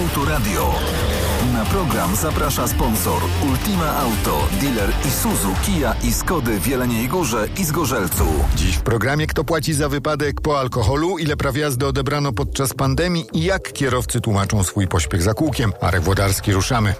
Autoradio. Na program zaprasza sponsor Ultima Auto, dealer Isuzu, Kia i Skody w Jeleniej Górze i Zgorzelcu. Dziś w programie kto płaci za wypadek po alkoholu, ile praw jazdy odebrano podczas pandemii i jak kierowcy tłumaczą swój pośpiech za kółkiem. Marek Włodarski, ruszamy.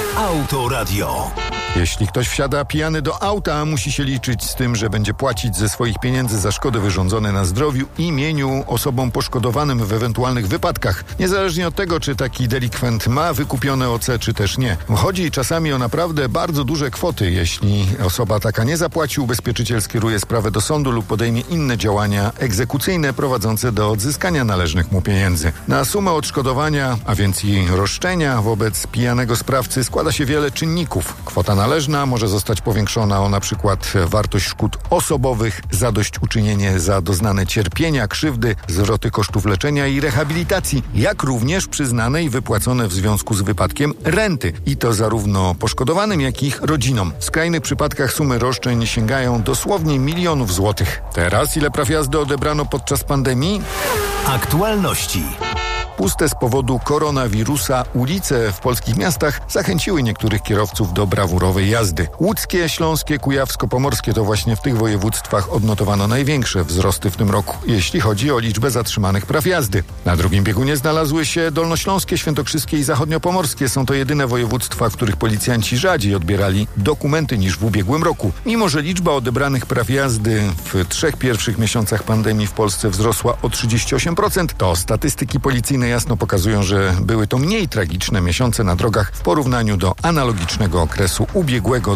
Autoradio. Jeśli ktoś wsiada pijany do auta, musi się liczyć z tym, że będzie płacić ze swoich pieniędzy za szkody wyrządzone na zdrowiu i mieniu osobom poszkodowanym w ewentualnych wypadkach. Niezależnie od tego, czy taki delikwent ma wykupione OC, czy też nie. Chodzi czasami o naprawdę bardzo duże kwoty. Jeśli osoba taka nie zapłaci, ubezpieczyciel skieruje sprawę do sądu lub podejmie inne działania egzekucyjne prowadzące do odzyskania należnych mu pieniędzy. Na sumę odszkodowania, a więc i roszczenia wobec pijanego sprawcy składa się wiele czynników. Kwota należna może zostać powiększona o na przykład wartość szkód osobowych, zadośćuczynienie za doznane cierpienia, krzywdy, zwroty kosztów leczenia i rehabilitacji, jak również przyznane i wypłacone w związku z wypadkiem renty. I to zarówno poszkodowanym, jak i ich rodzinom. W skrajnych przypadkach sumy roszczeń sięgają dosłownie milionów złotych. Teraz ile praw jazdy odebrano podczas pandemii? Aktualności. Puste z powodu koronawirusa ulice w polskich miastach zachęciły niektórych kierowców do brawurowej jazdy. Łódzkie, śląskie, kujawsko-pomorskie to właśnie w tych województwach odnotowano największe wzrosty w tym roku, jeśli chodzi o liczbę zatrzymanych praw jazdy. Na drugim biegunie znalazły się dolnośląskie, świętokrzyskie i zachodniopomorskie. Są to jedyne województwa, w których policjanci rzadziej odbierali dokumenty niż w ubiegłym roku. Mimo że liczba odebranych praw jazdy w 3 pierwszych miesiącach pandemii w Polsce wzrosła o 38%, to statystyki policyjne jasno pokazują, że były to mniej tragiczne miesiące na drogach w porównaniu do analogicznego okresu ubiegłego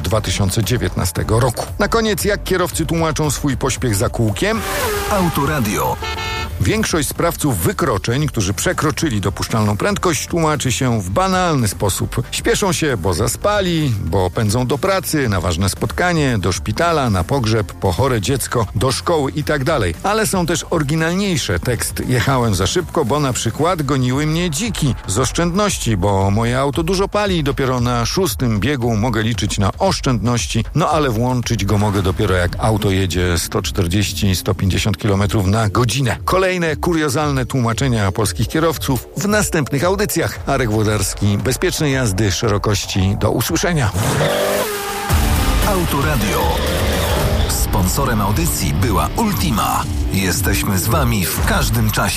2019 roku. Na koniec, jak kierowcy tłumaczą swój pośpiech za kółkiem? Autoradio. Większość sprawców wykroczeń, którzy przekroczyli dopuszczalną prędkość, tłumaczy się w banalny sposób. Śpieszą się, bo zaspali, bo pędzą do pracy, na ważne spotkanie, do szpitala, na pogrzeb, po chore dziecko, do szkoły itd. Ale są też oryginalniejsze. Tekst jechałem za szybko, bo na przykład goniły mnie dziki. Z oszczędności, bo moje auto dużo pali i dopiero na 6. biegu mogę liczyć na oszczędności, no ale włączyć go mogę dopiero jak auto jedzie 140-150 km na godzinę. Kolejne kuriozalne tłumaczenia polskich kierowców w następnych audycjach. Marek Włodarski, bezpiecznej jazdy, szerokości. Do usłyszenia. Autoradio. Sponsorem audycji była Ultima. Jesteśmy z Wami w każdym czasie.